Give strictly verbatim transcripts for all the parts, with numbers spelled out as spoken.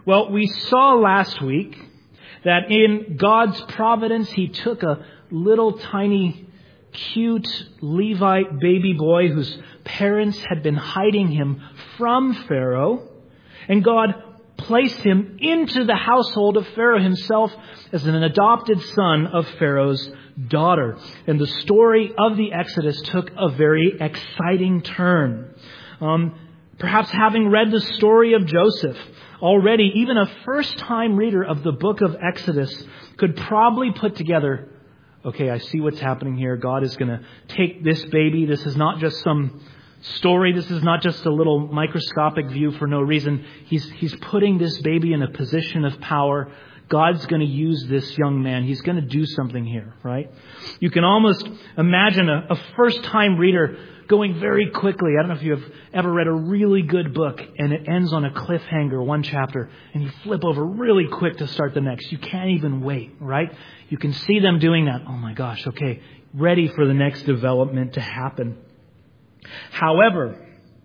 Well, we saw last week that in God's providence, He took a little tiny, cute Levite baby boy whose parents had been hiding him from Pharaoh, and God placed him into the household of Pharaoh himself as an adopted son of Pharaoh's daughter. And the story of the Exodus took a very exciting turn. Um, perhaps having read the story of Joseph already, even a first-time reader of the book of Exodus could probably put together, okay, I see what's happening here. God is going to take this baby. This is not just some story. This is not just a little microscopic view for no reason. He's, he's putting this baby in a position of power. God's going to use this young man. He's going to do something here, right? You can almost imagine a, a first-time reader going very quickly. I don't know if you have ever read a really good book and it ends on a cliffhanger, one chapter, and you flip over really quick to start the next. You can't even wait, right? You can see them doing that. Oh my gosh, okay, ready for the next development to happen. However,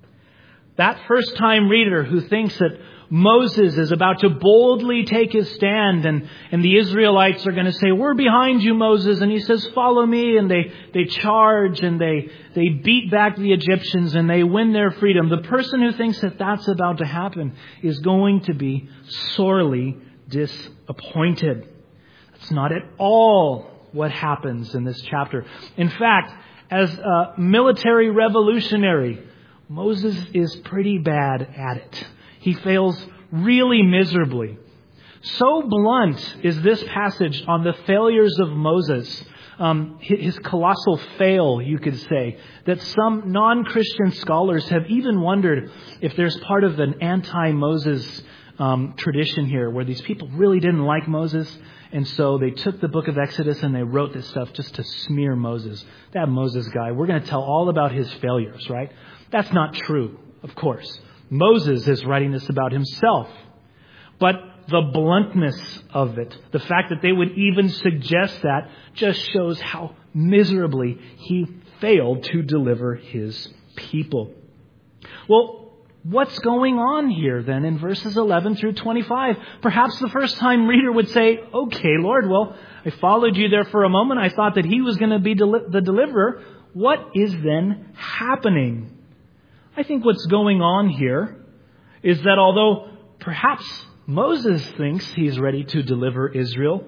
that first-time reader who thinks that Moses is about to boldly take his stand and, and the Israelites are going to say, we're behind you, Moses. And he says, follow me. And they, they charge and they, they beat back the Egyptians and they win their freedom. The person who thinks that that's about to happen is going to be sorely disappointed. That's not at all what happens in this chapter. In fact, as a military revolutionary, Moses is pretty bad at it. He fails really miserably. So blunt is this passage on the failures of Moses, um, his colossal fail, you could say, that some non-Christian scholars have even wondered if there's part of an anti-Moses um, tradition here, where these people really didn't like Moses, and so they took the book of Exodus and they wrote this stuff just to smear Moses. That Moses guy, we're going to tell all about his failures, right? That's not true, of course. Moses is writing this about himself. But the bluntness of it, the fact that they would even suggest that, just shows how miserably he failed to deliver his people. Well, what's going on here then in verses eleven through twenty-five? Perhaps the first-time reader would say, okay, Lord, well, I followed you there for a moment. I thought that he was going to be deli- the deliverer. What is then happening? I think what's going on here is that although perhaps Moses thinks he's ready to deliver Israel,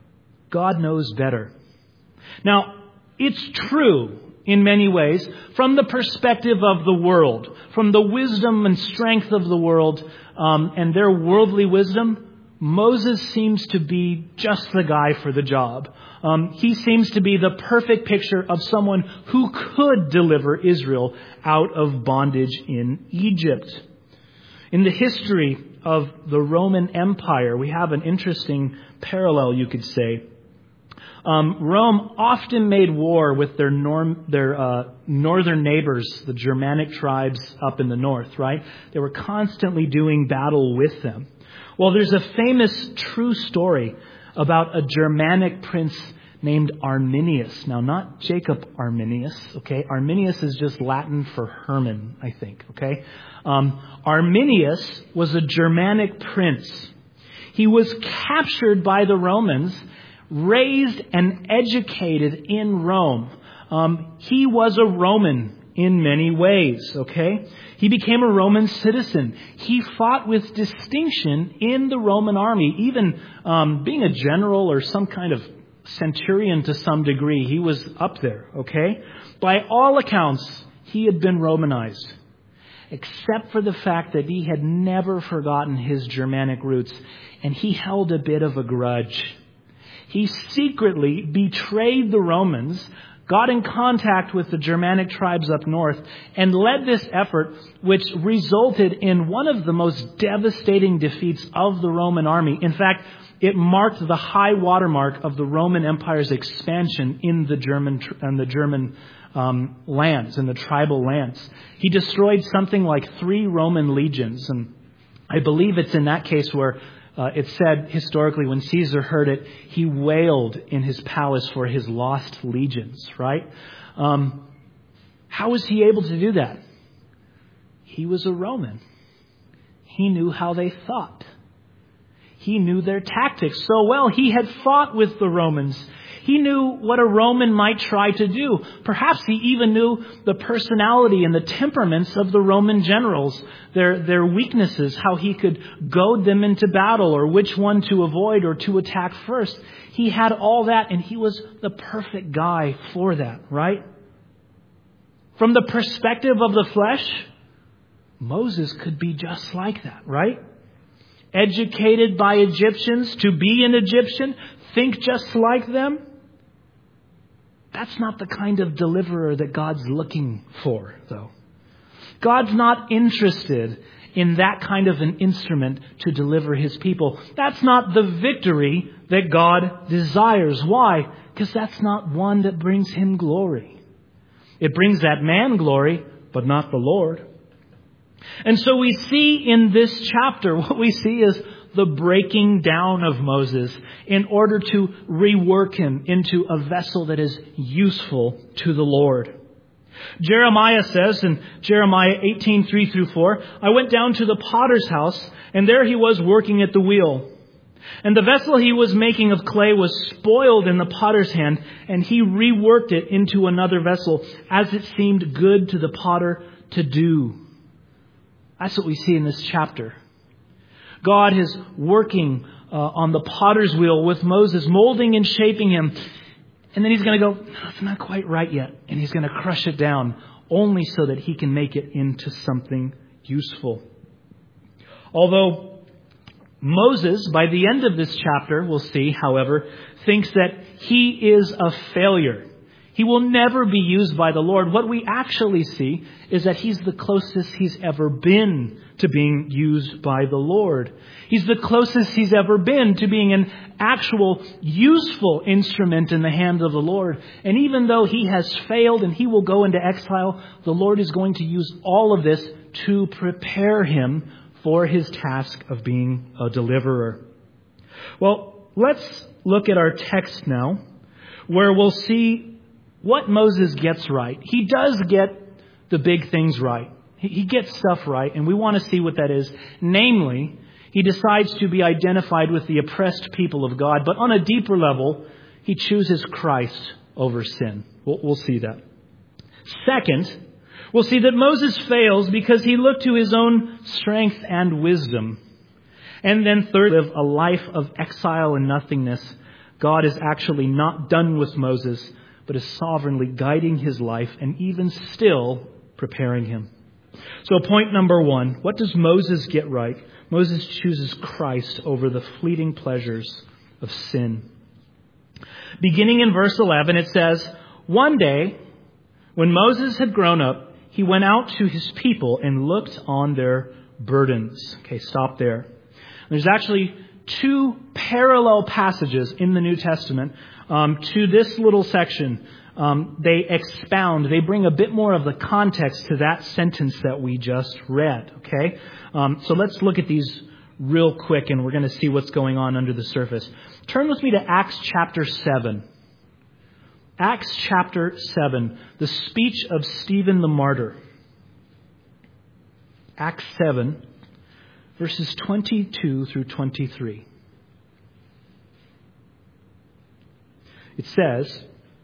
God knows better. Now, it's true in many ways from the perspective of the world, from the wisdom and strength of the world um, and their worldly wisdom. Moses seems to be just the guy for the job. Um, he seems to be the perfect picture of someone who could deliver Israel out of bondage in Egypt. In the history of the Roman Empire, we have an interesting parallel, you could say. Um, Rome often made war with their, norm, their uh, northern neighbors, the Germanic tribes up in the north, right? They were constantly doing battle with them. Well, there's a famous true story about a Germanic prince named Arminius. Now, not Jacob Arminius, okay? Arminius is just Latin for Herman, I think, okay? Um, Arminius was a Germanic prince. He was captured by the Romans, raised and educated in Rome. Um, he was a Roman in many ways, okay? He became a Roman citizen. He fought with distinction in the Roman army, even um, being a general or some kind of centurion to some degree. He was up there, okay? By all accounts, he had been Romanized, except for the fact that he had never forgotten his Germanic roots, and he held a bit of a grudge. He secretly betrayed the Romans, got in contact with the Germanic tribes up north, and led this effort, which resulted in one of the most devastating defeats of the Roman army. In fact, it marked the high watermark of the Roman Empire's expansion in the German in the German um, lands, in the tribal lands. He destroyed something like three Roman legions, and I believe it's in that case where Uh, it said historically when Caesar heard it, he wailed in his palace for his lost legions, right? Um, how was he able to do that? He was a Roman. He knew how they thought. He knew their tactics so well. He had fought with the Romans. He knew what a Roman might try to do. Perhaps he even knew the personality and the temperaments of the Roman generals, their, their weaknesses, how he could goad them into battle or which one to avoid or to attack first. He had all that, and he was the perfect guy for that, right? From the perspective of the flesh, Moses could be just like that, right? Educated by Egyptians to be an Egyptian, think just like them. That's not the kind of deliverer that God's looking for, though. God's not interested in that kind of an instrument to deliver his people. That's not the victory that God desires. Why? Because that's not one that brings him glory. It brings that man glory, but not the Lord. And so we see in this chapter, what we see is the breaking down of Moses in order to rework him into a vessel that is useful to the Lord. Jeremiah says in Jeremiah eighteen, three through four, I went down to the potter's house, and there he was working at the wheel. And the vessel he was making of clay was spoiled in the potter's hand, and he reworked it into another vessel, as it seemed good to the potter to do. That's what we see in this chapter. God is working uh, on the potter's wheel with Moses, molding and shaping him. And then he's going to go, no, it's not quite right yet. And he's going to crush it down only so that he can make it into something useful. Although Moses, by the end of this chapter, we'll see, however, thinks that he is a failure. He will never be used by the Lord. What we actually see is that he's the closest he's ever been to being used by the Lord. He's the closest he's ever been to being an actual useful instrument in the hand of the Lord. And even though he has failed and he will go into exile, the Lord is going to use all of this to prepare him for his task of being a deliverer. Well, let's look at our text now, where we'll see what Moses gets right. He does get the big things right. He gets stuff right, and we want to see what that is. Namely, he decides to be identified with the oppressed people of God, but on a deeper level, he chooses Christ over sin. We'll, we'll see that. Second, we'll see that Moses fails because he looked to his own strength and wisdom. And then third, live a life of exile and nothingness. God is actually not done with Moses, but is sovereignly guiding his life and even still preparing him. So point number one, what does Moses get right? Moses chooses Christ over the fleeting pleasures of sin. Beginning in verse eleven, it says, one day, when Moses had grown up, he went out to his people and looked on their burdens. Okay, stop there. There's actually two parallel passages in the New Testament um, to this little section. Um, they expound, they bring a bit more of the context to that sentence that we just read. Okay, um, so let's look at these real quick, and we're going to see what's going on under the surface. Turn with me to Acts chapter seven. Acts chapter seven, the speech of Stephen the martyr. Acts seven, verses twenty-two through twenty-three. It says,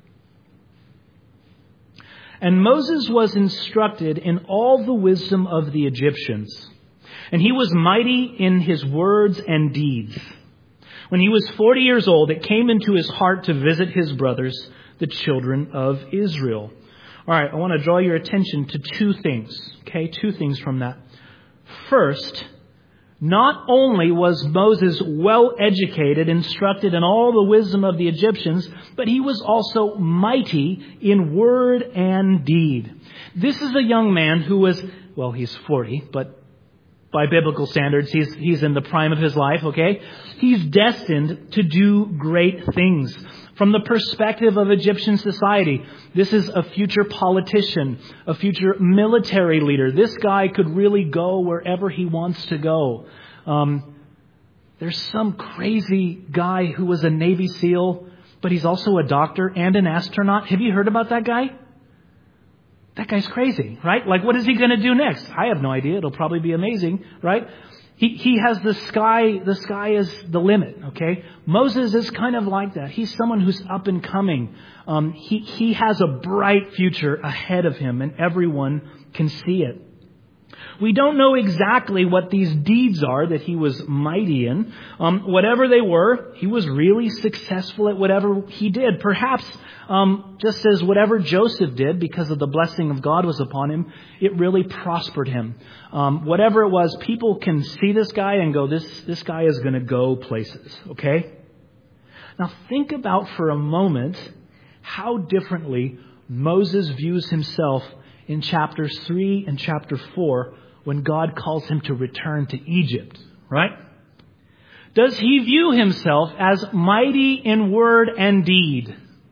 and Moses was instructed in all the wisdom of the Egyptians, and he was mighty in his words and deeds. When he was forty years old, it came into his heart to visit his brothers, the children of Israel. All right, I want to draw your attention to two things. Okay, two things from that. First, not only was Moses well educated, instructed in all the wisdom of the Egyptians, but he was also mighty in word and deed. This is a young man who was, well, he's forty, but by biblical standards, he's he's in the prime of his life, okay? He's destined to do great things. From the perspective of Egyptian society, this is a future politician, a future military leader. This guy could really go wherever he wants to go. Um, there's some crazy guy who was a Navy SEAL, but he's also a doctor and an astronaut. Have you heard about that guy? That guy's crazy, right? Like, what is he going to do next? I have no idea. It'll probably be amazing, right? He, he has the sky, the sky is the limit, okay? Moses is kind of like that. He's someone who's up and coming. Um, he, he has a bright future ahead of him, and everyone can see it. We don't know exactly what these deeds are that he was mighty in. Um, whatever they were, he was really successful at whatever he did. Perhaps um, just as whatever Joseph did, because of the blessing of God was upon him, it really prospered him. Um, whatever it was, people can see this guy and go, this, this guy is going to go places, okay? Now think about for a moment how differently Moses views himself in chapters three and chapter four when God calls him to return to Egypt, right? Does he view himself as mighty in word and deed?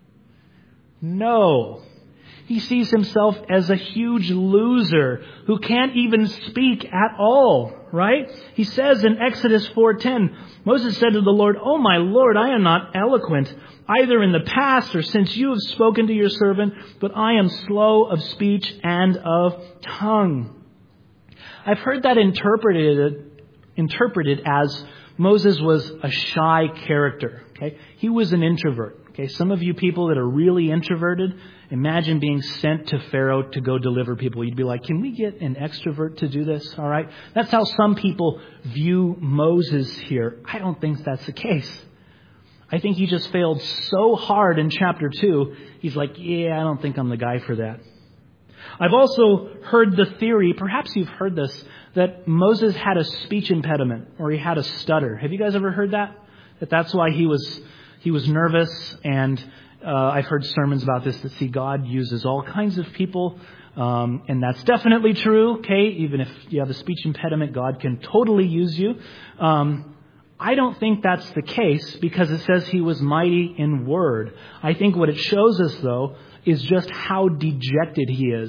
No. He sees himself as a huge loser who can't even speak at all, right? He says in Exodus four ten, Moses said to the Lord, "Oh my Lord, I am not eloquent, either in the past or since you have spoken to your servant, but I am slow of speech and of tongue." I've heard that interpreted, interpreted as Moses was a shy character, okay? He was an introvert. Okay, some of you people that are really introverted, imagine being sent to Pharaoh to go deliver people. You'd be like, can we get an extrovert to do this? All right. That's how some people view Moses here. I don't think that's the case. I think he just failed so hard in chapter two. He's like, yeah, I don't think I'm the guy for that. I've also heard the theory, perhaps you've heard this, that Moses had a speech impediment or he had a stutter. Have you guys ever heard that? That that's why he was He was nervous, and uh, I've heard sermons about this that see God uses all kinds of people, um, and that's definitely true, okay? Even if you have a speech impediment, God can totally use you. Um, I don't think that's the case because it says he was mighty in word. I think what it shows us, though, is just how dejected he is.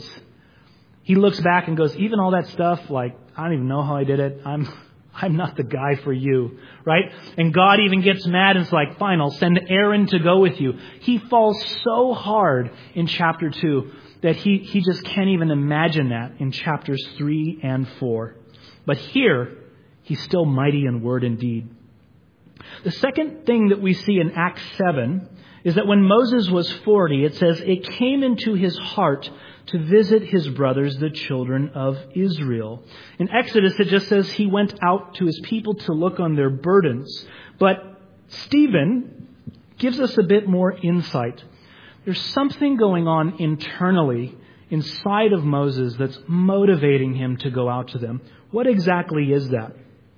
He looks back and goes, even all that stuff, like, I don't even know how I did it. I'm... I'm not the guy for you, right? And God even gets mad and is like, fine, I'll send Aaron to go with you. He falls so hard in chapter two that he, he just can't even imagine that in chapters three and four. But here, he's still mighty in word and deed. The second thing that we see in Acts seven is that when Moses was forty, it says, it came into his heart to visit his brothers, the children of Israel. In Exodus, it just says he went out to his people to look on their burdens. But Stephen gives us a bit more insight. There's something going on internally inside of Moses that's motivating him to go out to them. What exactly is that?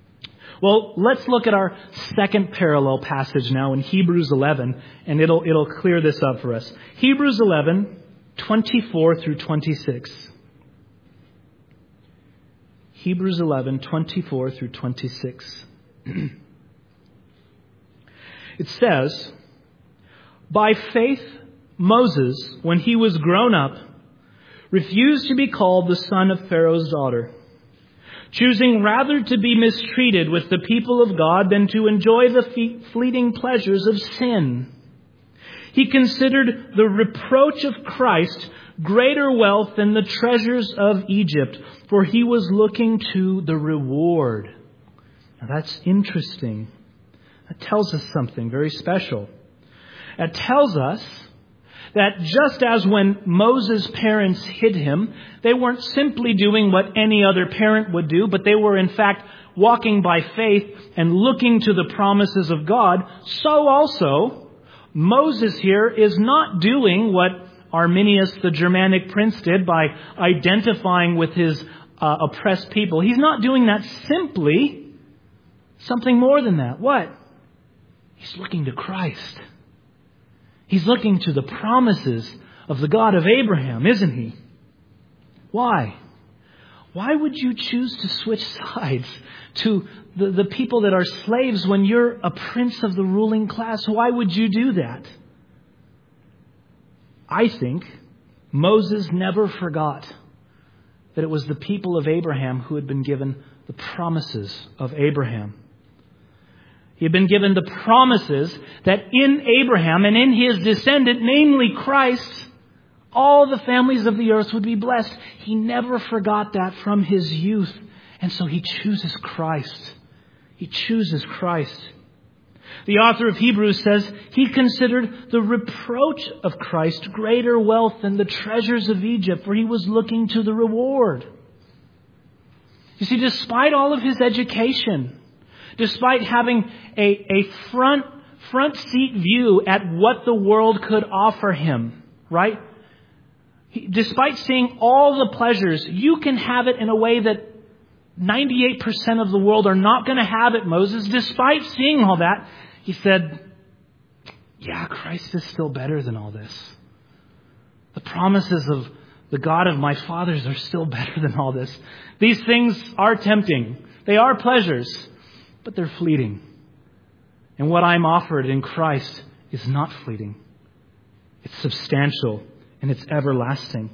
Well, let's look at our second parallel passage now in Hebrews eleven, and it'll it'll clear this up for us. Hebrews eleven, twenty-four through twenty-six. Hebrews eleven, twenty-four through twenty-six. It says, by faith, Moses, when he was grown up, refused to be called the son of Pharaoh's daughter, choosing rather to be mistreated with the people of God than to enjoy the fleeting pleasures of sin. He considered the reproach of Christ greater wealth than the treasures of Egypt, for he was looking to the reward. Now that's interesting. That tells us something very special. It tells us that just as when Moses' parents hid him, they weren't simply doing what any other parent would do, but they were in fact walking by faith and looking to the promises of God. So also, Moses here is not doing what Arminius, the Germanic prince, did by identifying with his uh, oppressed people. He's not doing that simply. Something more than that. What? He's looking to Christ. He's looking to the promises of the God of Abraham, isn't he? Why? Why would you choose to switch sides to the, the people that are slaves when you're a prince of the ruling class? Why would you do that? I think Moses never forgot that it was the people of Abraham who had been given the promises of Abraham. He had been given the promises that in Abraham and in his descendant, namely Christ, all the families of the earth would be blessed. He never forgot that from his youth. And so he chooses Christ. He chooses Christ. The author of Hebrews says he considered the reproach of Christ greater wealth than the treasures of Egypt, for he was looking to the reward. You see, despite all of his education, despite having a, a front, front seat view at what the world could offer him, right? He, despite seeing all the pleasures, you can have it in a way that ninety-eight percent of the world are not going to have it, Moses. Despite seeing all that, he said, yeah, Christ is still better than all this. The promises of the God of my fathers are still better than all this. These things are tempting. They are pleasures, but they're fleeting. And what I'm offered in Christ is not fleeting. It's substantial and it's everlasting.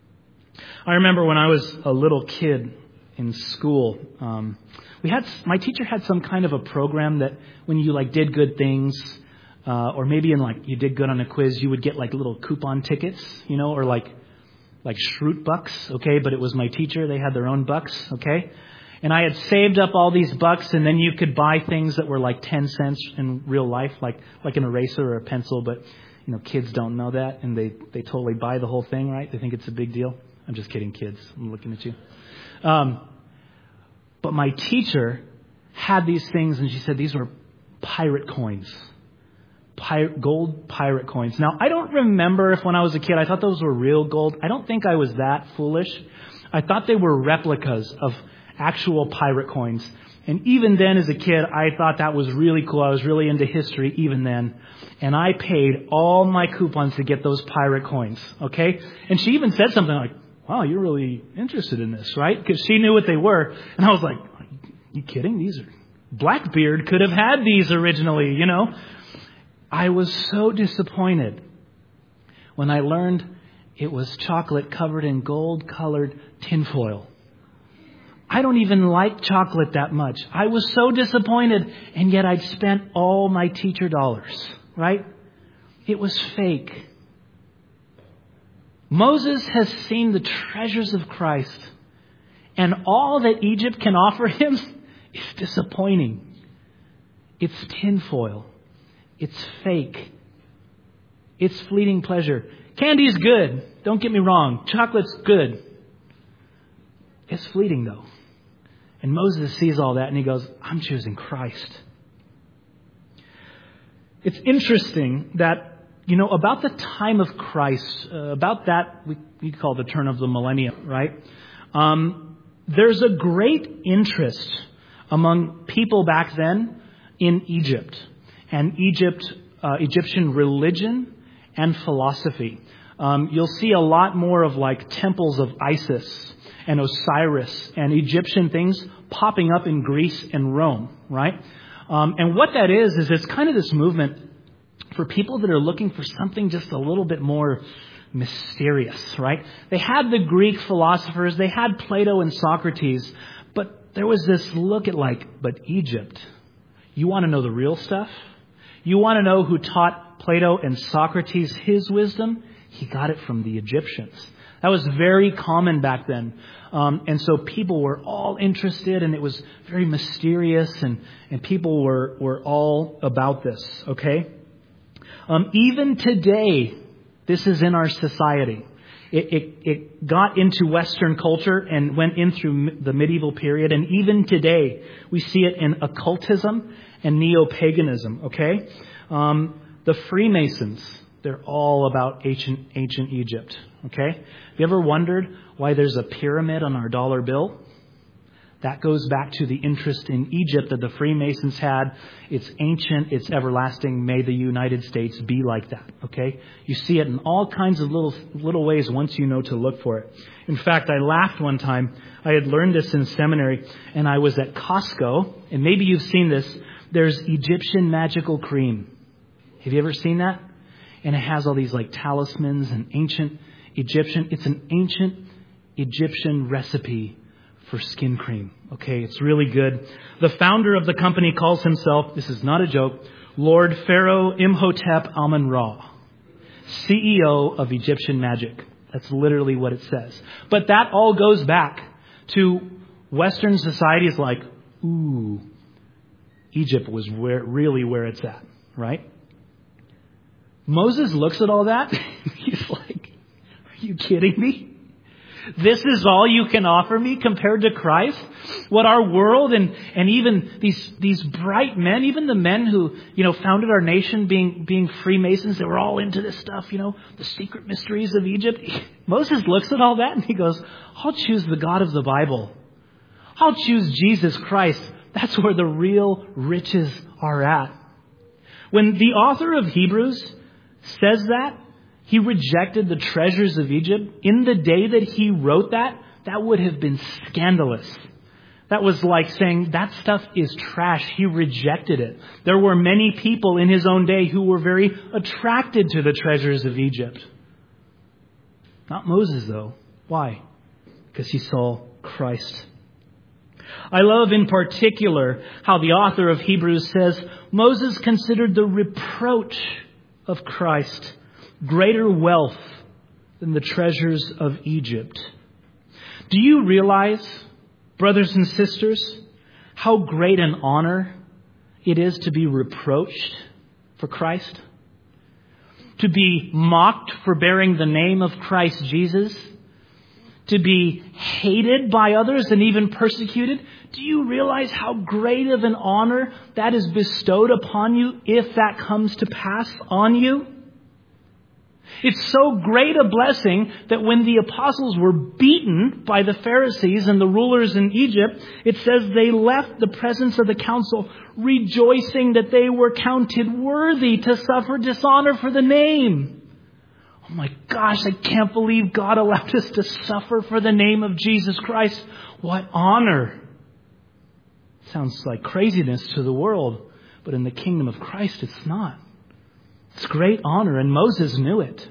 I remember when I was a little kid in school, um, we had my teacher had some kind of a program that when you like did good things, uh, or maybe in like you did good on a quiz, you would get like little coupon tickets, you know, or like like Schrute bucks, okay? But it was my teacher; they had their own bucks, okay? And I had saved up all these bucks, and then you could buy things that were like ten cents in real life, like like an eraser or a pencil. But you know, kids don't know that, and they they totally buy the whole thing, right? They think it's a big deal. I'm just kidding, kids. I'm looking at you. Um, but my teacher had these things, and she said these were pirate coins, pirate, gold pirate coins. Now, I don't remember if when I was a kid I thought those were real gold. I don't think I was that foolish. I thought they were replicas of actual pirate coins. And even then, as a kid, I thought that was really cool. I was really into history even then. And I paid all my coupons to get those pirate coins, okay? And she even said something like, wow, you're really interested in this, right? Because she knew what they were. And I was like, are you kidding? These are... Blackbeard could have had these originally, you know. I was so disappointed when I learned it was chocolate covered in gold-colored tinfoil. I don't even like chocolate that much. I was so disappointed, and yet I'd spent all my teacher dollars, right? It was fake. Moses has seen the treasures of Christ, and all that Egypt can offer him is disappointing. It's tinfoil. It's fake. It's fleeting pleasure. Candy's good. Don't get me wrong. Chocolate's good. It's fleeting, though. And Moses sees all that, and he goes, I'm choosing Christ. It's interesting that, you know, about the time of Christ, uh, about that, we, we call the turn of the millennium, right? Um, there's a great interest among people back then in Egypt and Egypt, uh, Egyptian religion and philosophy. Um, you'll see a lot more of like temples of Isis and Osiris and Egyptian things popping up in Greece and Rome, right? Um, and what that is, is it's kind of this movement for people that are looking for something just a little bit more mysterious, right? They had the Greek philosophers, they had Plato and Socrates, but there was this look at like, but Egypt, you want to know the real stuff? You want to know who taught Plato and Socrates his wisdom? He got it from the Egyptians. That was very common back then. Um, and so people were all interested, and it was very mysterious, and, and people were, were all about this, okay? Um, even today, this is in our society. It, it, it got into Western culture and went in through the medieval period. And even today, we see it in occultism and neo-paganism, okay? Um, the Freemasons, they're all about ancient, ancient Egypt, okay? Have you ever wondered why there's a pyramid on our dollar bill? That goes back to the interest in Egypt that the Freemasons had. It's ancient, it's everlasting. May the United States be like that, okay? You see it in all kinds of little little ways once you know to look for it. In fact, I laughed one time. I had learned this in seminary, and I was at Costco, and maybe you've seen this. There's Egyptian magical cream. Have you ever seen that? And it has all these like talismans and ancient Egyptian. It's an ancient Egyptian recipe for skin cream. Okay, it's really good. The founder of the company calls himself, this is not a joke, Lord Pharaoh Imhotep Amun-Ra, C E O of Egyptian magic. That's literally what it says. But that all goes back to Western society is like, ooh, Egypt was where, really where it's at, right? Moses looks at all that. He's like, are you kidding me? This is all you can offer me compared to Christ? What our world and, and even these these bright men, even the men who, you know, founded our nation being being Freemasons, they were all into this stuff, you know, the secret mysteries of Egypt. Moses looks at all that and he goes, I'll choose the God of the Bible. I'll choose Jesus Christ. That's where the real riches are at. When the author of Hebrews says that, he rejected the treasures of Egypt. In the day that he wrote that, that would have been scandalous. That was like saying that stuff is trash. He rejected it. There were many people in his own day who were very attracted to the treasures of Egypt. Not Moses, though. Why? Because he saw Christ. I love in particular how the author of Hebrews says Moses considered the reproach of Christ greater wealth than the treasures of Egypt. Do you realize, brothers and sisters, how great an honor it is to be reproached for Christ? To be mocked for bearing the name of Christ Jesus? To be hated by others and even persecuted? Do you realize how great of an honor that is bestowed upon you if that comes to pass on you? It's so great a blessing that when the apostles were beaten by the Pharisees and the rulers in Egypt, it says they left the presence of the council rejoicing that they were counted worthy to suffer dishonor for the name. Oh my gosh, I can't believe God allowed us to suffer for the name of Jesus Christ. What honor. Sounds like craziness to the world, but in the kingdom of Christ, it's not. It's great honor, and Moses knew it.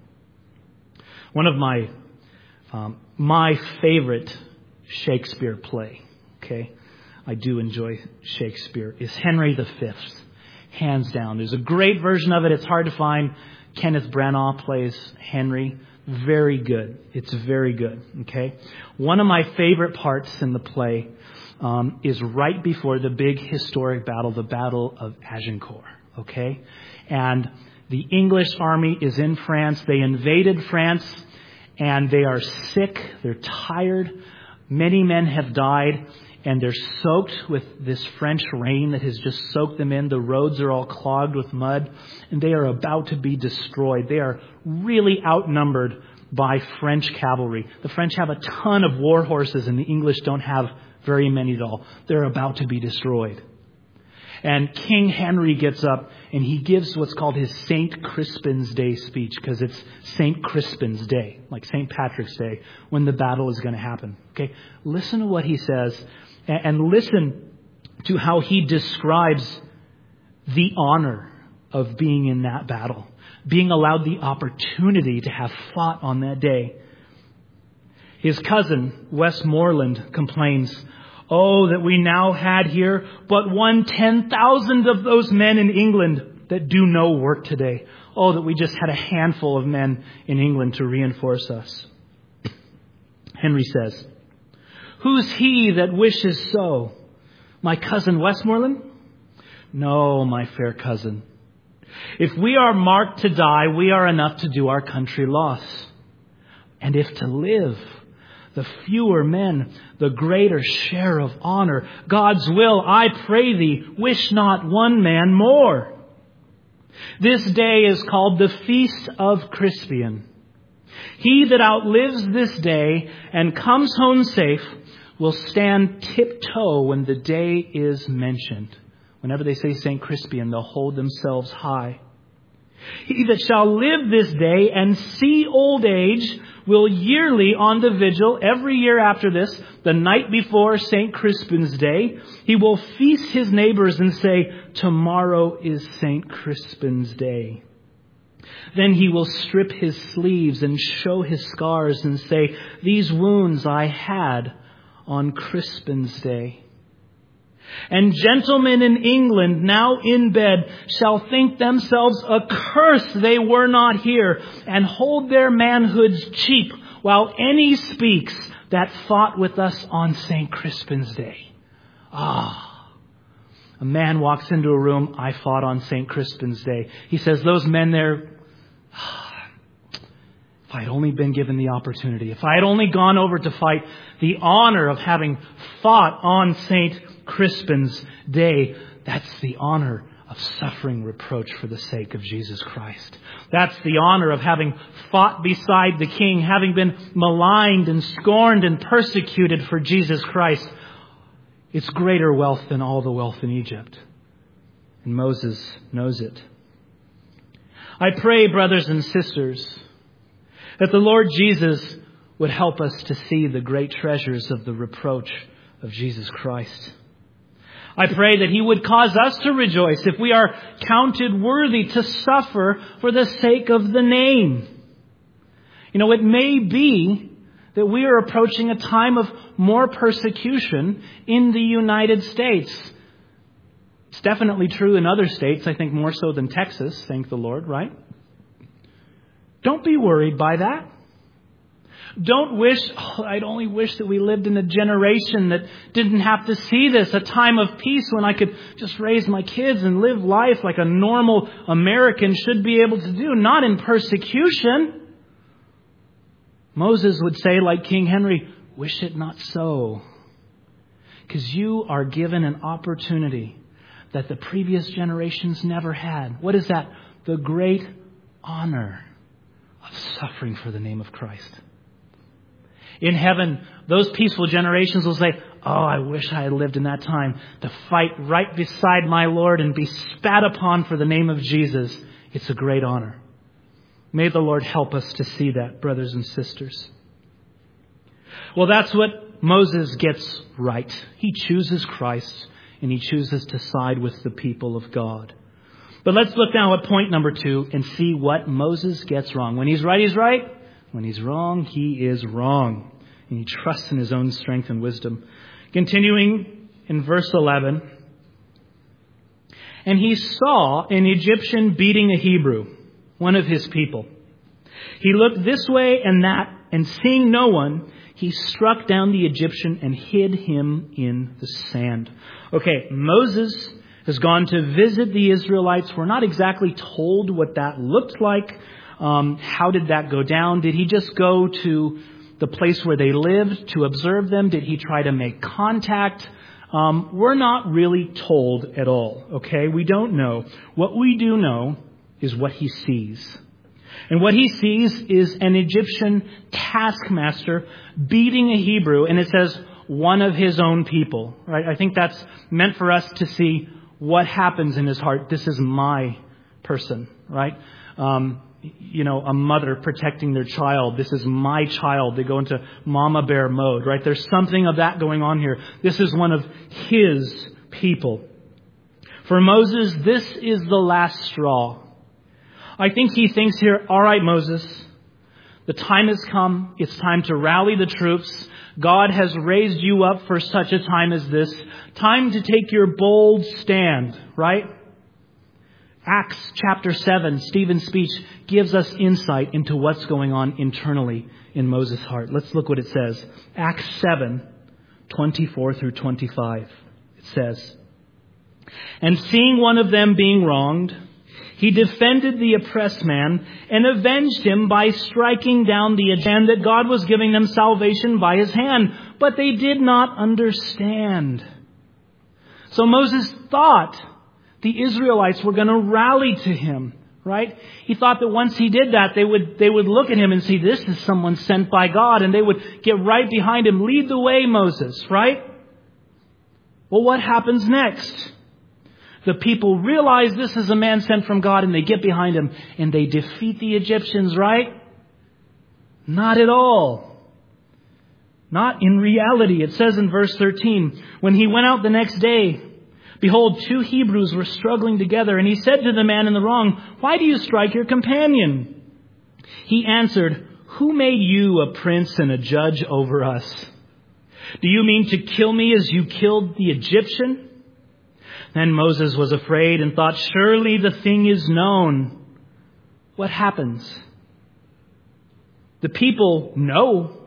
One of my um, my favorite Shakespeare play, okay, I do enjoy Shakespeare, is Henry the Fifth, hands down. There's a great version of it. It's hard to find. Kenneth Branagh plays Henry. Very good. It's very good, okay? One of my favorite parts in the play um, is right before the big historic battle, the Battle of Agincourt, okay? And the English army is in France. They invaded France and they are sick. They're tired. Many men have died and they're soaked with this French rain that has just soaked them in. The roads are all clogged with mud and they are about to be destroyed. They are really outnumbered by French cavalry. The French have a ton of war horses and the English don't have very many at all. They're about to be destroyed. And King Henry gets up and he gives what's called his Saint Crispin's Day speech, because it's Saint Crispin's Day, like Saint Patrick's Day, when the battle is going to happen. Okay, listen to what he says and listen to how he describes the honor of being in that battle, being allowed the opportunity to have fought on that day. His cousin, Westmoreland, complains, "Oh, that we now had here but one ten thousand of those men in England that do no work today. Oh, that we just had a handful of men in England to reinforce us." Henry says, "Who's he that wishes so? My cousin Westmoreland? No, my fair cousin. If we are marked to die, we are enough to do our country loss. And if to live, the fewer men, the greater share of honor. God's will, I pray thee, wish not one man more. This day is called the Feast of Crispian. He that outlives this day and comes home safe will stand tiptoe when the day is mentioned." Whenever they say Saint Crispian, they'll hold themselves high. "He that shall live this day and see old age will yearly on the vigil, every year after this, the night before Saint Crispin's Day, he will feast his neighbors and say, 'Tomorrow is Saint Crispin's Day.' Then he will strip his sleeves and show his scars and say, 'These wounds I had on Crispin's Day.' And gentlemen in England now in bed shall think themselves accursed they were not here, and hold their manhoods cheap while any speaks that fought with us on Saint Crispin's Day. Ah, a man walks into a room, I fought on Saint Crispin's Day. He says, those men there, ah, if I had only been given the opportunity, if I had only gone over to fight, the honor of having fought on Saint Crispin's Day, that's the honor of suffering reproach for the sake of Jesus Christ. That's the honor of having fought beside the King, having been maligned and scorned and persecuted for Jesus Christ. It's greater wealth than all the wealth in Egypt. And Moses knows it. I pray, brothers and sisters, that the Lord Jesus would help us to see the great treasures of the reproach of Jesus Christ. I pray that He would cause us to rejoice if we are counted worthy to suffer for the sake of the name. You know, it may be that we are approaching a time of more persecution in the United States. It's definitely true in other states, I think more so than Texas, thank the Lord, right? Don't be worried by that. Don't wish, oh, I'd only wish that we lived in a generation that didn't have to see this, a time of peace when I could just raise my kids and live life like a normal American should be able to do, not in persecution. Moses would say, like King Henry, wish it not so. Because you are given an opportunity that the previous generations never had. What is that? The great honor of suffering for the name of Christ. In heaven, those peaceful generations will say, oh, I wish I had lived in that time to fight right beside my Lord and be spat upon for the name of Jesus. It's a great honor. May the Lord help us to see that, brothers and sisters. Well, that's what Moses gets right. He chooses Christ and he chooses to side with the people of God. But let's look now at point number two and see what Moses gets wrong. When he's right, he's right. When he's wrong, he is wrong. And he trusts in his own strength and wisdom. Continuing in verse eleven. And he saw an Egyptian beating a Hebrew, one of his people. He looked this way and that, and seeing no one, he struck down the Egyptian and hid him in the sand. Okay, Moses has gone to visit the Israelites. We're not exactly told what that looked like. Um, how did that go down? Did he just go to the place where they lived to observe them? Did he try to make contact? Um, we're not really told at all, okay? We don't know. What we do know is what he sees. And what he sees is an Egyptian taskmaster beating a Hebrew, and it says one of his own people, right? I think that's meant for us to see what happens in his heart. This is my person, right? Um, you know, a mother protecting their child. This is my child. They go into mama bear mode, right? There's something of that going on here. This is one of his people. For Moses, this is the last straw. I think he thinks here, all right, Moses, the time has come. It's time to rally the troops. God has raised you up for such a time as this. Time to take your bold stand, right? Acts chapter seven, Stephen's speech, gives us insight into what's going on internally in Moses' heart. Let's look what it says. Acts seven, twenty-four through twenty-five. It says, and seeing one of them being wronged, he defended the oppressed man and avenged him by striking down the and that God was giving them salvation by his hand. But they did not understand. So Moses thought the Israelites were going to rally to him, right? He thought that once he did that, they would they would look at him and see, this is someone sent by God, and they would get right behind him. Lead the way, Moses, right? Well, what happens next? The people realize this is a man sent from God, and they get behind him, and they defeat the Egyptians, right? Not at all. Not in reality. It says in verse thirteen, when he went out the next day, behold, two Hebrews were struggling together, and he said to the man in the wrong, why do you strike your companion? He answered, who made you a prince and a judge over us? Do you mean to kill me as you killed the Egyptian? Then Moses was afraid and thought, surely the thing is known. What happens? The people know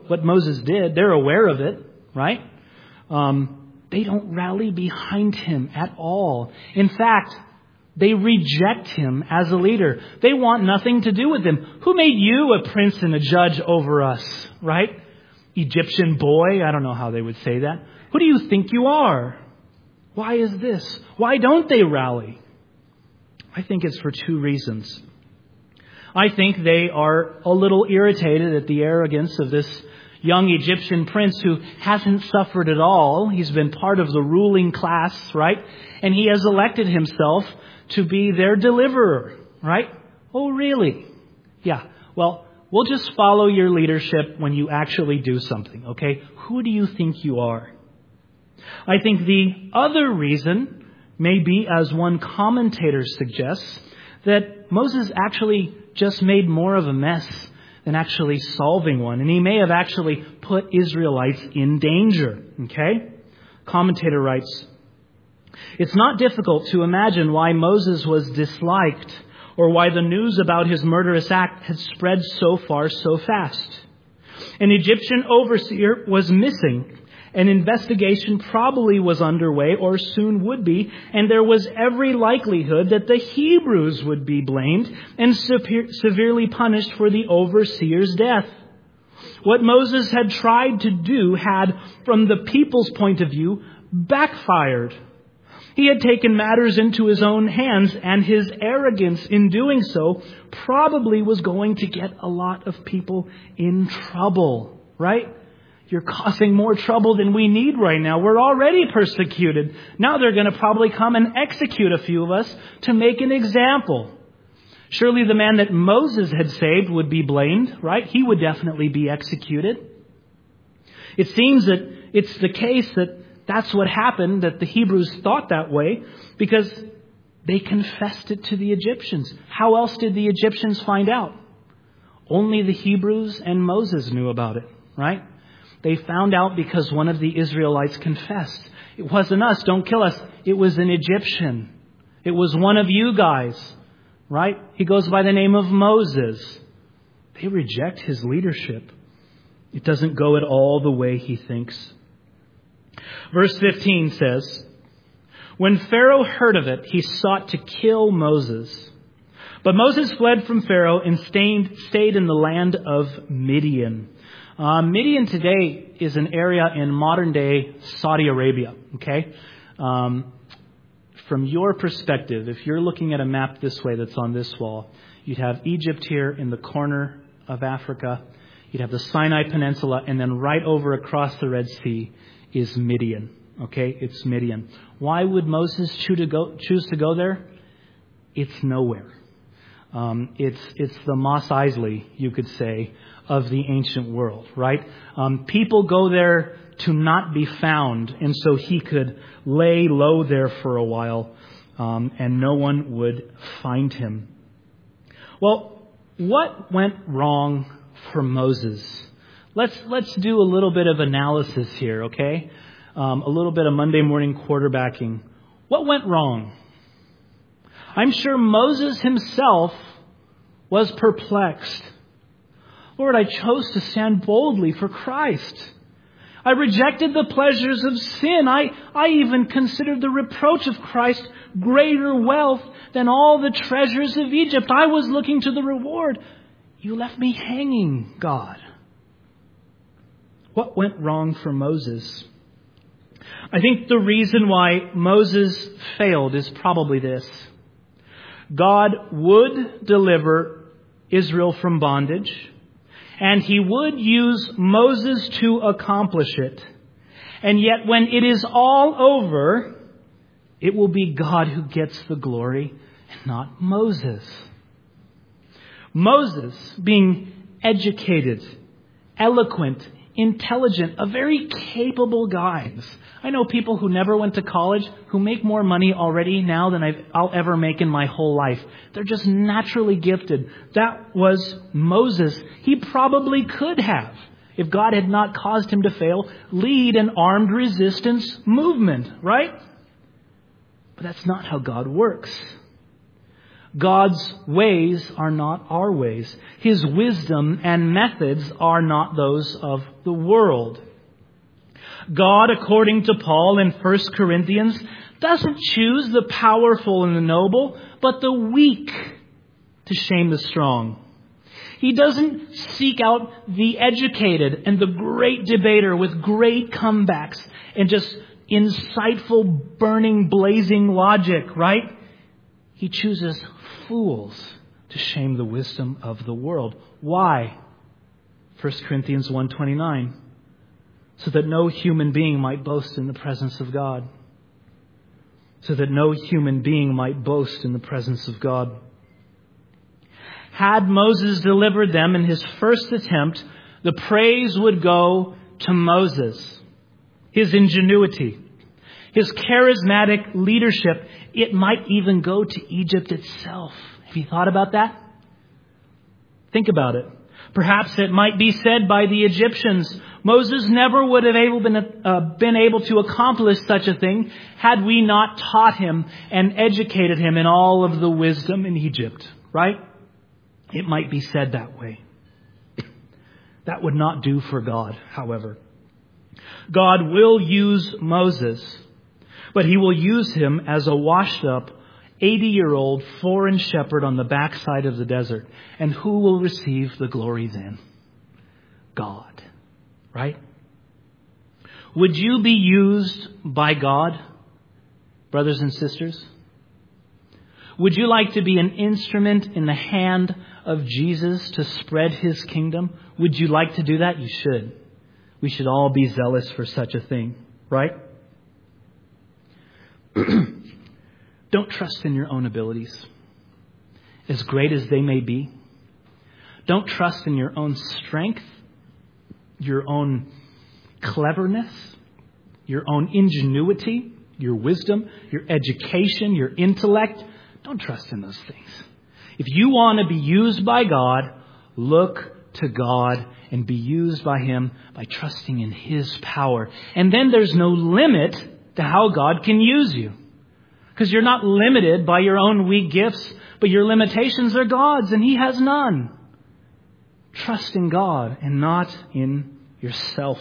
what Moses did. They're aware of it, right? Um, they don't rally behind him at all. In fact, they reject him as a leader. They want nothing to do with him. Who made you a prince and a judge over us, right? Egyptian boy. I don't know how they would say that. Who do you think you are? Why is this? Why don't they rally? I think it's for two reasons. I think they are a little irritated at the arrogance of this young Egyptian prince who hasn't suffered at all. He's been part of the ruling class, right? And he has elected himself to be their deliverer, right? Oh, really? Yeah. Well, we'll just follow your leadership when you actually do something, okay? Who do you think you are? I think the other reason may be, as one commentator suggests, that Moses actually just made more of a mess than actually solving one. And he may have actually put Israelites in danger. Okay? Commentator writes, it's not difficult to imagine why Moses was disliked or why the news about his murderous act had spread so far so fast. An Egyptian overseer was missing. An investigation probably was underway or soon would be, and there was every likelihood that the Hebrews would be blamed and severely punished for the overseer's death. What Moses had tried to do had, from the people's point of view, backfired. He had taken matters into his own hands, and his arrogance in doing so probably was going to get a lot of people in trouble, right? You're causing more trouble than we need right now. We're already persecuted. Now they're going to probably come and execute a few of us to make an example. Surely the man that Moses had saved would be blamed, right? He would definitely be executed. It seems that it's the case that that's what happened, that the Hebrews thought that way, because they confessed it to the Egyptians. How else did the Egyptians find out? Only the Hebrews and Moses knew about it, right? They found out because one of the Israelites confessed. It wasn't us, don't kill us. It was an Egyptian. It was one of you guys, right? He goes by the name of Moses. They reject his leadership. It doesn't go at all the way he thinks. Verse fifteen says, when Pharaoh heard of it, he sought to kill Moses. But Moses fled from Pharaoh and stayed, stayed in the land of Midian. Uh, Midian today is an area in modern-day Saudi Arabia, okay? Um, from your perspective, if you're looking at a map this way that's on this wall, you'd have Egypt here in the corner of Africa. You'd have the Sinai Peninsula, and then right over across the Red Sea is Midian, okay? It's Midian. Why would Moses choose to go, choose to go there? It's nowhere. Um, it's it's the Mos Eisley, you could say, of the ancient world, right? Um, people go there to not be found, and so he could lay low there for a while, um, and no one would find him. Well, what went wrong for Moses? Let's let's do a little bit of analysis here, okay? Um, a little bit of Monday morning quarterbacking. What went wrong? I'm sure Moses himself was perplexed. Lord, I chose to stand boldly for Christ. I rejected the pleasures of sin. I, I even considered the reproach of Christ greater wealth than all the treasures of Egypt. I was looking to the reward. You left me hanging, God. What went wrong for Moses? I think the reason why Moses failed is probably this. God would deliver Israel from bondage, and he would use Moses to accomplish it. And yet when it is all over, it will be God who gets the glory and not Moses. Moses, being educated, eloquent, intelligent, a very capable guy. I know people who never went to college who make more money already now than I've, I'll ever make in my whole life. They're just naturally gifted. That was Moses. He probably could have, if God had not caused him to fail, lead an armed resistance movement, right? But that's not how God works. God's ways are not our ways. His wisdom and methods are not those of the world. God, according to Paul in First Corinthians, doesn't choose the powerful and the noble, but the weak to shame the strong. He doesn't seek out the educated and the great debater with great comebacks and just insightful, burning, blazing logic, right? He chooses fools to shame the wisdom of the world. Why? First Corinthians one twenty-nine. So that no human being might boast in the presence of God. So that no human being might boast in the presence of God. Had Moses delivered them in his first attempt, the praise would go to Moses. His ingenuity, his charismatic leadership. It might even go to Egypt itself. Have you thought about that? Think about it. Perhaps it might be said by the Egyptians, Moses never would have able been, uh, been able to accomplish such a thing had we not taught him and educated him in all of the wisdom in Egypt, right? It might be said that way. That would not do for God, however. God will use Moses, but he will use him as a washed-up, eighty-year-old foreign shepherd on the backside of the desert. And who will receive the glory then? God, right? Would you be used by God, brothers and sisters? Would you like to be an instrument in the hand of Jesus to spread his kingdom? Would you like to do that? You should. We should all be zealous for such a thing, right? Don't trust in your own abilities, as great as they may be. Don't trust in your own strength, your own cleverness, your own ingenuity, your wisdom, your education, your intellect. Don't trust in those things. If you want to be used by God, look to God and be used by him by trusting in his power. And then there's no limit to how God can use you. Because you're not limited by your own weak gifts, but your limitations are God's and he has none. Trust in God and not in yourself.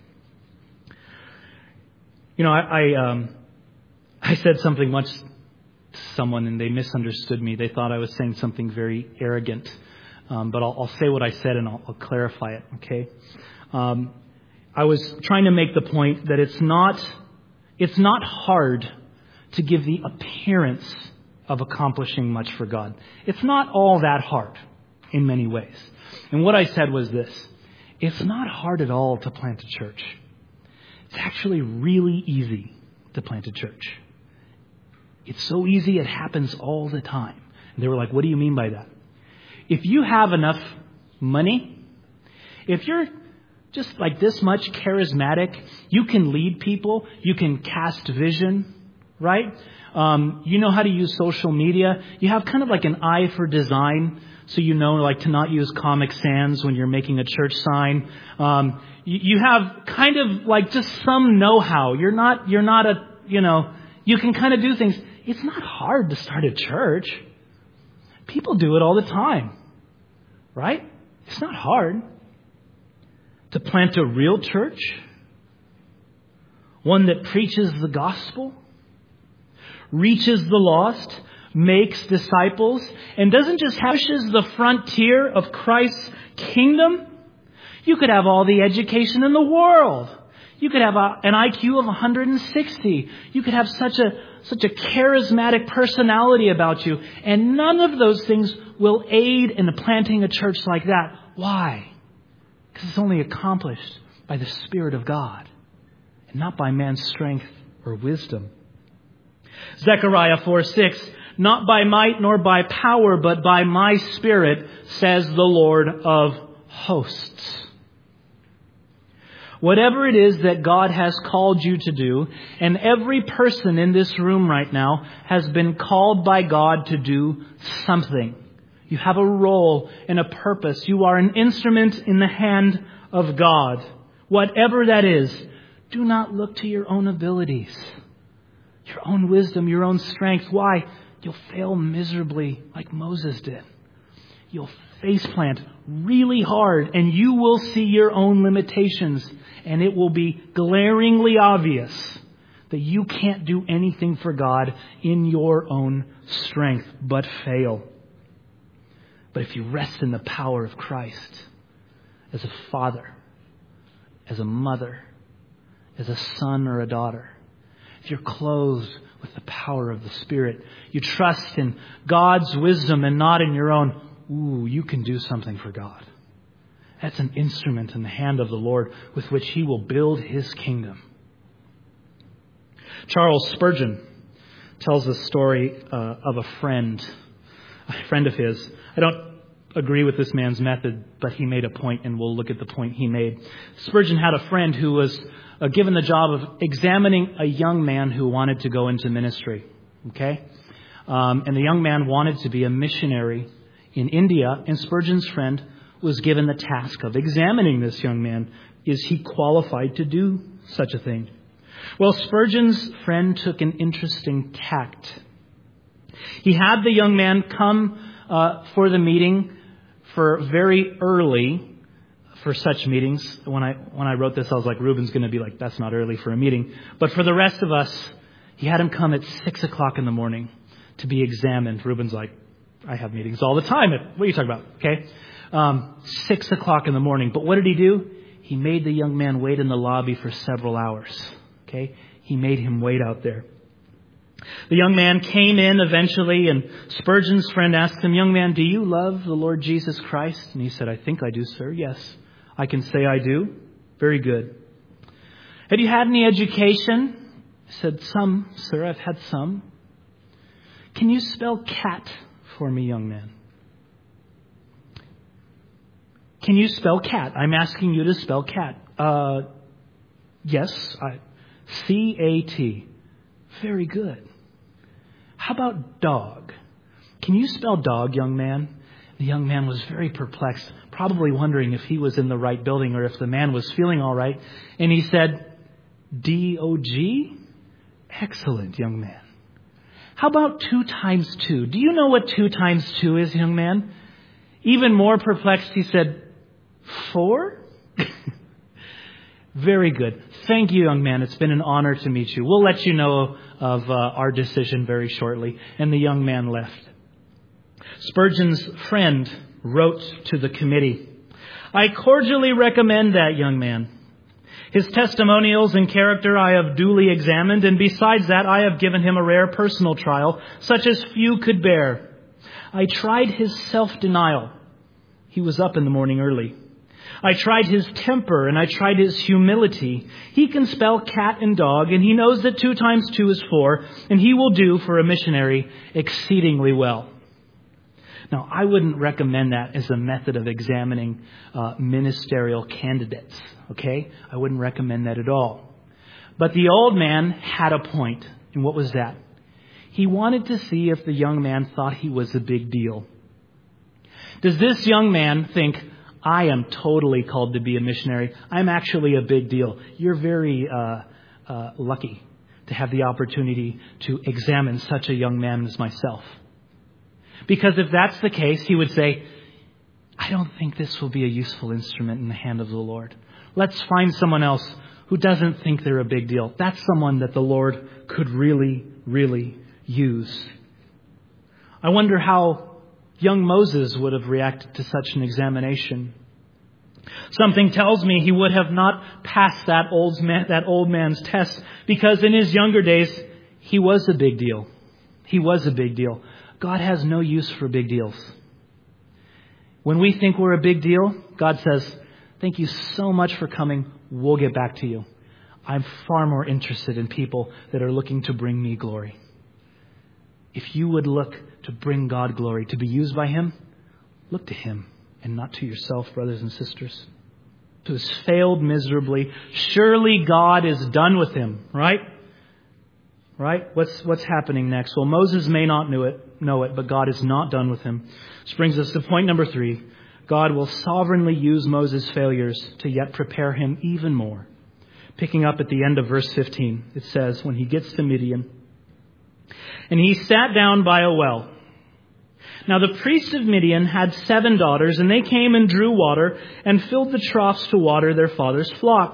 You know, I I, um, I said something once to someone and they misunderstood me. They thought I was saying something very arrogant. Um, but I'll, I'll say what I said and I'll, I'll clarify it, okay? Um, I was trying to make the point that it's not, it's not hard to give the appearance of accomplishing much for God. It's not all that hard in many ways. And what I said was this: it's not hard at all to plant a church. It's actually really easy to plant a church. It's so easy, it happens all the time. And they were like, what do you mean by that? If you have enough money, if you're just like this much charismatic, you can lead people, you can cast vision, right? Um, you know how to use social media. You have kind of like an eye for design, so you know like to not use Comic Sans when you're making a church sign. Um, you, you have kind of like just some know-how. You're not, you're not a, you know, you can kind of do things. It's not hard to start a church. People do it all the time, right? It's not hard to plant a real church, one that preaches the gospel, reaches the lost, makes disciples, and doesn't just pushes the frontier of Christ's kingdom. You could have all the education in the world. You could have a, an I Q of one hundred sixty. You could have such a such a charismatic personality about you. And none of those things will aid in planting a church like that. Why? Because it's only accomplished by the Spirit of God and not by man's strength or wisdom. Zechariah four six, not by might nor by power, but by my Spirit, says the Lord of hosts. Whatever it is that God has called you to do, and every person in this room right now has been called by God to do something. You have a role and a purpose. You are an instrument in the hand of God. Whatever that is, do not look to your own abilities, your own wisdom, your own strength. Why? you'll fail miserably like Moses did. You'll faceplant really hard, and you will see your own limitations, and it will be glaringly obvious that you can't do anything for God in your own strength, but fail. But if you rest in the power of Christ, as a father, as a mother, as a son or a daughter, if you're clothed with the power of the Spirit, you trust in God's wisdom and not in your own, ooh, you can do something for God. That's an instrument in the hand of the Lord with which He will build His kingdom. Charles Spurgeon tells a story uh, of a friend, a friend of his. I don't agree with this man's method, but he made a point, and we'll look at the point he made. Spurgeon had a friend who was uh, given the job of examining a young man who wanted to go into ministry. Okay? Um, and the young man wanted to be a missionary in India, and Spurgeon's friend was given the task of examining this young man. Is he qualified to do such a thing? Well, Spurgeon's friend took an interesting tact. He had the young man come uh, for the meeting for very early for such meetings. When I when I wrote this, I was like, Reuben's going to be like, that's not early for a meeting. But for the rest of us, he had him come at six o'clock in the morning to be examined. Reuben's like, I have meetings all the time. What are you talking about? Okay. Um, six o'clock in the morning. But what did he do? He made the young man wait in the lobby for several hours. Okay. He made him wait out there. The young man came in eventually, and Spurgeon's friend asked him, young man, do you love the Lord Jesus Christ? And he said, I think I do, sir. Yes, I can say I do. Very good. Have you had any education? He said, some, sir. I've had some. Can you spell cat for me, young man? Can you spell cat? I'm asking you to spell cat. Uh, yes, I, C A T. Very good. How about dog? Can you spell dog, young man? The young man was very perplexed, probably wondering if he was in the right building or if the man was feeling all right. And he said, D O G? Excellent, young man. How about two times two? Do you know what two times two is, young man? Even more perplexed, he said, four? Very good. Thank you, young man. It's been an honor to meet you. We'll let you know of uh, our decision very shortly. And the young man left. Spurgeon's friend wrote to the committee, I cordially recommend that young man. His testimonials and character I have duly examined, and besides that, I have given him a rare personal trial, such as few could bear. I tried his self-denial. He was up in the morning early. I tried his temper, and I tried his humility. He can spell cat and dog, and he knows that two times two is four, and he will do for a missionary exceedingly well. Now, I wouldn't recommend that as a method of examining uh, ministerial candidates, okay? I wouldn't recommend that at all. But the old man had a point, and what was that? He wanted to see if the young man thought he was a big deal. Does this young man think, I am totally called to be a missionary. I'm actually a big deal. You're very uh, uh, lucky to have the opportunity to examine such a young man as myself. Because if that's the case, he would say, I don't think this will be a useful instrument in the hand of the Lord. Let's find someone else who doesn't think they're a big deal. That's someone that the Lord could really, really use. I wonder how young Moses would have reacted to such an examination. Something tells me he would have not passed that old man, that old man's test, because in his younger days, he was a big deal. He was a big deal. God has no use for big deals. When we think we're a big deal, God says, thank you so much for coming. We'll get back to you. I'm far more interested in people that are looking to bring me glory. If you would look to bring God glory, to be used by Him, look to Him and not to yourself, brothers and sisters. Who has failed miserably. Surely God is done with him, right? Right? What's what's happening next? Well, Moses may not know it, know it, but God is not done with him. Which brings us to point number three. God will sovereignly use Moses' failures to yet prepare him even more. Picking up at the end of verse fifteen, it says, when he gets to Midian, And he sat down by a well. Now the priest of Midian had seven daughters, and they came and drew water and filled the troughs to water their father's flock.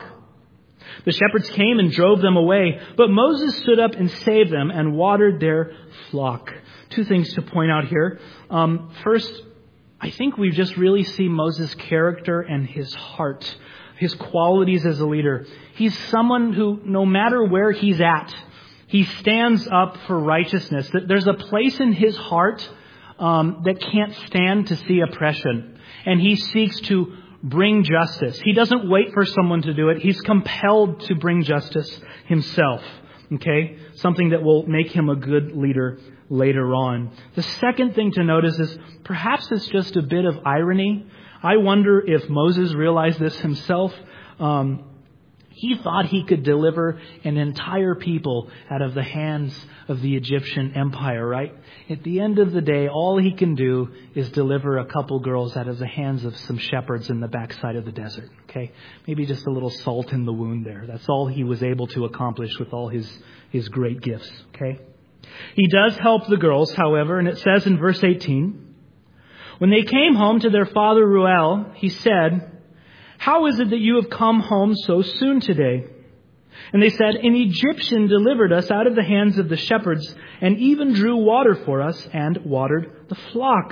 The shepherds came and drove them away, but Moses stood up and saved them and watered their flock. Two things to point out here. Um, first, I think we just really see Moses' character and his heart, his qualities as a leader. He's someone who, no matter where he's at, he stands up for righteousness. There's a place in his heart um, that can't stand to see oppression. And he seeks to bring justice. He doesn't wait for someone to do it. He's compelled to bring justice himself. Okay? Something that will make him a good leader later on. The second thing to notice is perhaps it's just a bit of irony. I wonder if Moses realized this himself. Um, he thought he could deliver an entire people out of the hands of the Egyptian empire, right? At the end of the day, all he can do is deliver a couple girls out of the hands of some shepherds in the backside of the desert. Okay? Maybe just a little salt in the wound there. That's all he was able to accomplish with all his, his great gifts. Okay? He does help the girls, however, and it says in verse eighteen, when they came home to their father Reuel, he said, "How is it that you have come home so soon today?" And they said, "An Egyptian delivered us out of the hands of the shepherds and even drew water for us and watered the flock."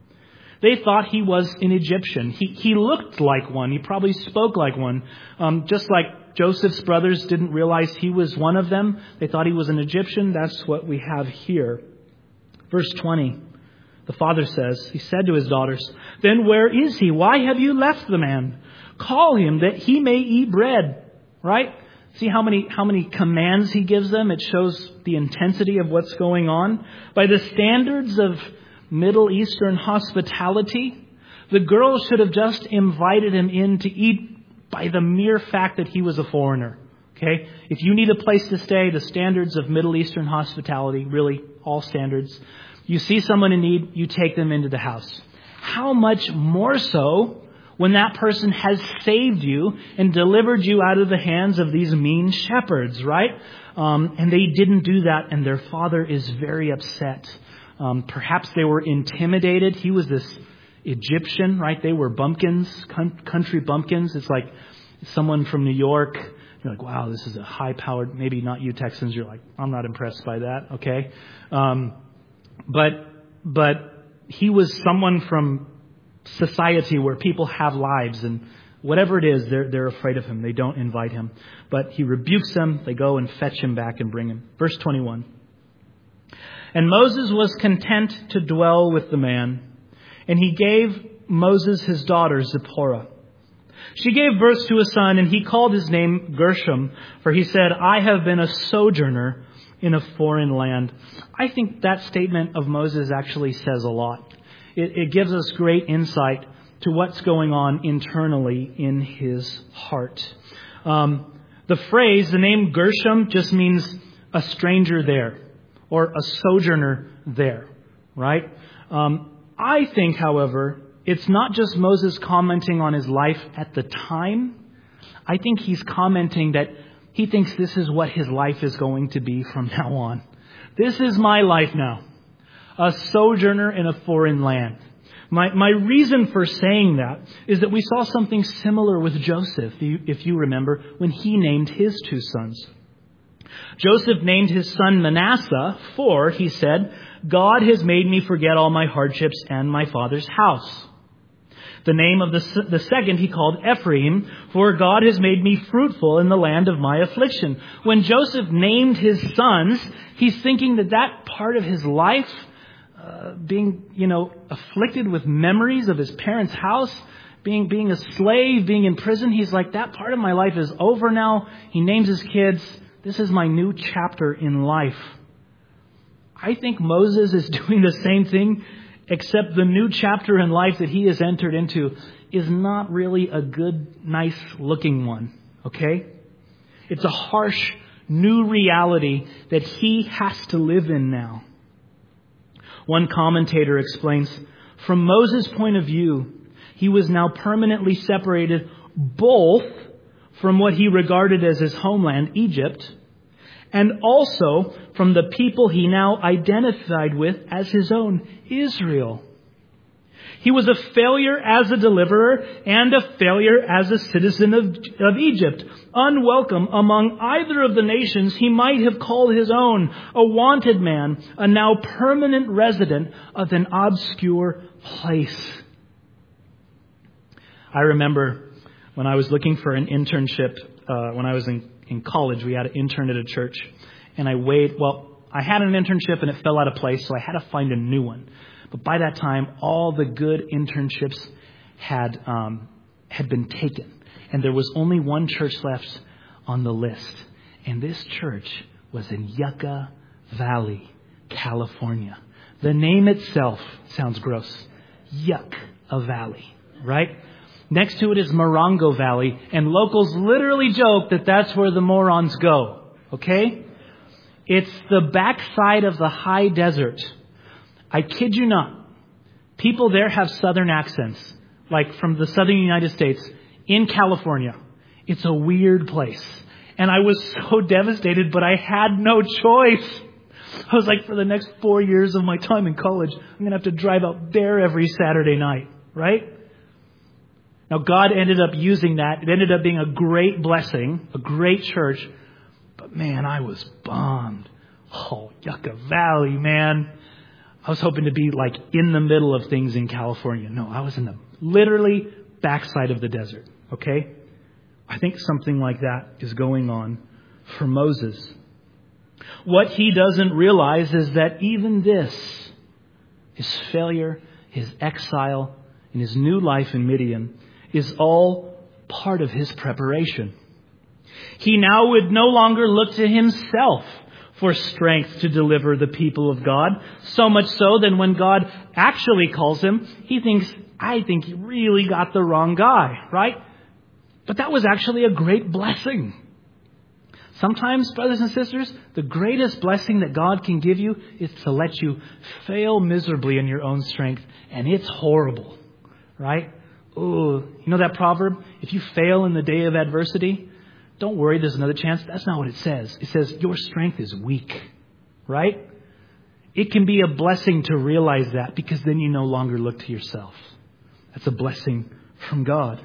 They thought he was an Egyptian. He, he looked like one. He probably spoke like one. Um, just like Joseph's brothers didn't realize he was one of them. They thought he was an Egyptian. That's what we have here. Verse twenty, the father says, he said to his daughters, "Then where is he? Why have you left the man? Call him that he may eat bread." Right? See how many how many commands he gives them? It shows the intensity of what's going on. By the standards of Middle Eastern hospitality, the girls should have just invited him in to eat by the mere fact that he was a foreigner. Okay? If you need a place to stay, the standards of Middle Eastern hospitality, really all standards, you see someone in need, you take them into the house. How much more so when that person has saved you and delivered you out of the hands of these mean shepherds, right? Um, and they didn't do that, and their father is very upset. Um, perhaps they were intimidated. He was this Egyptian, right? They were bumpkins, country bumpkins. It's like someone from New York. You're like, wow, this is a high-powered, maybe not you Texans. You're like, I'm not impressed by that, okay? Um, but but he was someone from society where people have lives, and whatever it is, they're they're afraid of him. They don't invite him. But he rebukes them. They go and fetch him back and bring him. Verse twenty-one. And Moses was content to dwell with the man, and he gave Moses his daughter Zipporah. She gave birth to a son, and he called his name Gershom, for he said, "I have been a sojourner in a foreign land." I think that statement of Moses actually says a lot. It, it gives us great insight to what's going on internally in his heart. Um, the phrase, the name Gershom, just means a stranger there or a sojourner there, right? Um, I think, however, it's not just Moses commenting on his life at the time. I think he's commenting that he thinks this is what his life is going to be from now on. This is my life now. A sojourner in a foreign land. My my reason for saying that is that we saw something similar with Joseph, if you remember, when he named his two sons. Joseph named his son Manasseh, for, he said, "God has made me forget all my hardships and my father's house." The name of the, the second he called Ephraim, "For God has made me fruitful in the land of my affliction." When Joseph named his sons, he's thinking that that part of his life, uh, being, you know, afflicted with memories of his parents' house, being being a slave, being in prison, he's like, that part of my life is over now. He names his kids, "This is my new chapter in life." I think Moses is doing the same thing, except the new chapter in life that he has entered into is not really a good, nice looking one. Okay? It's a harsh, new reality that he has to live in now. One commentator explains, from Moses' point of view, he was now permanently separated both from what he regarded as his homeland, Egypt, and also from the people he now identified with as his own, Israel. He was a failure as a deliverer and a failure as a citizen of, of Egypt, unwelcome among either of the nations he might have called his own, a wanted man, a now permanent resident of an obscure place. I remember when I was looking for an internship, uh, when I was in, in college, we had an intern at a church, and I weighed, well, I had an internship and it fell out of place, so I had to find a new one. But by that time, all the good internships had um, had been taken. And there was only one church left on the list. And this church was in Yucca Valley, California. The name itself sounds gross. Yucca Valley, right? Next to it is Morongo Valley. And locals literally joke that that's where the morons go. Okay? It's the backside of the high desert. I kid you not. People there have southern accents, like from the southern United States in California. It's a weird place. And I was so devastated, but I had no choice. I was like, for the next four years of my time in college, I'm going to have to drive out there every Saturday night, right? Now, God ended up using that. It ended up being a great blessing, a great church. But man, I was bummed. Oh, Yucca Valley, man. I was hoping to be like in the middle of things in California. No, I was in the literally backside of the desert. Okay? I think something like that is going on for Moses. What he doesn't realize is that even this, his failure, his exile, and his new life in Midian is all part of his preparation. He now would no longer look to himself for strength to deliver the people of God. So much so that when God actually calls him, he thinks, I think you really got the wrong guy, right? But that was actually a great blessing. Sometimes, brothers and sisters, the greatest blessing that God can give you is to let you fail miserably in your own strength. And it's horrible, right? Oh, you know that proverb? If you fail in the day of adversity, don't worry, there's another chance. That's not what it says. It says your strength is weak, right? It can be a blessing to realize that because then you no longer look to yourself. That's a blessing from God.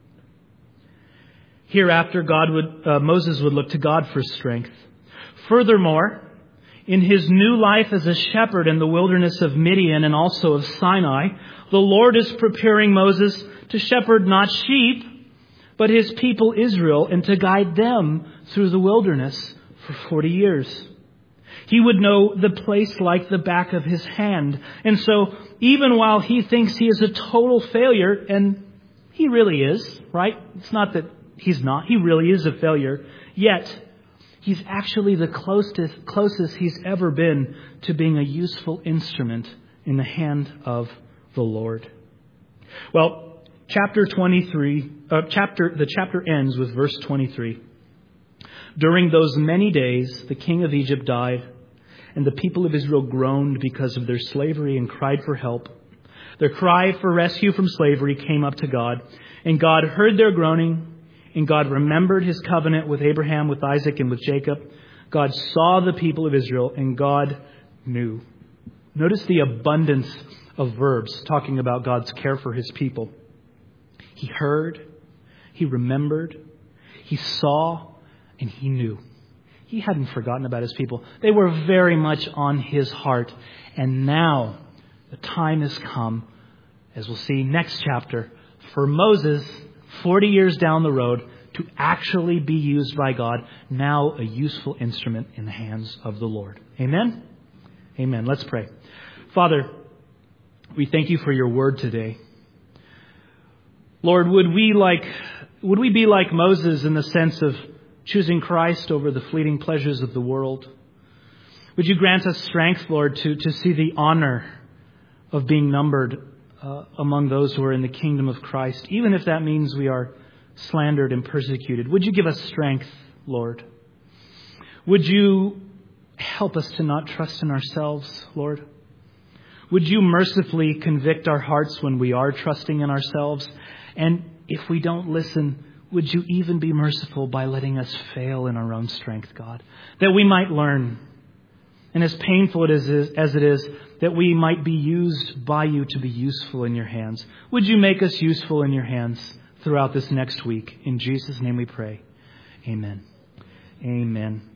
Hereafter, God would, uh, Moses would look to God for strength. Furthermore, in his new life as a shepherd in the wilderness of Midian and also of Sinai, the Lord is preparing Moses to shepherd not sheep, but his people Israel, and to guide them through the wilderness for forty years. He would know the place like the back of his hand. And so even while he thinks he is a total failure, and he really is, right? It's not that he's not. He really is a failure. Yet, he's actually the closest, closest he's ever been to being a useful instrument in the hand of the Lord. Well, Chapter twenty-three, uh, chapter the chapter ends with verse twenty-three. During those many days, the king of Egypt died, and the people of Israel groaned because of their slavery and cried for help. Their cry for rescue from slavery came up to God, and God heard their groaning, and God remembered his covenant with Abraham, with Isaac, and with Jacob. God saw the people of Israel, and God knew. Notice the abundance of verbs talking about God's care for his people. He heard, he remembered, he saw, and he knew. He hadn't forgotten about his people. They were very much on his heart. And now the time has come, as we'll see next chapter, for Moses, forty years down the road, to actually be used by God, now a useful instrument in the hands of the Lord. Amen? Amen. Let's pray. Father, we thank you for your word today. Lord, would we like, would we be like Moses in the sense of choosing Christ over the fleeting pleasures of the world? Would you grant us strength, Lord, to, to see the honor of being numbered uh, among those who are in the kingdom of Christ, even if that means we are slandered and persecuted? Would you give us strength, Lord? Would you help us to not trust in ourselves, Lord? Would you mercifully convict our hearts when we are trusting in ourselves? And if we don't listen, would you even be merciful by letting us fail in our own strength, God, that we might learn. And as painful it is, as it is, that we might be used by you to be useful in your hands. Would you make us useful in your hands throughout this next week? In Jesus' name we pray. Amen. Amen.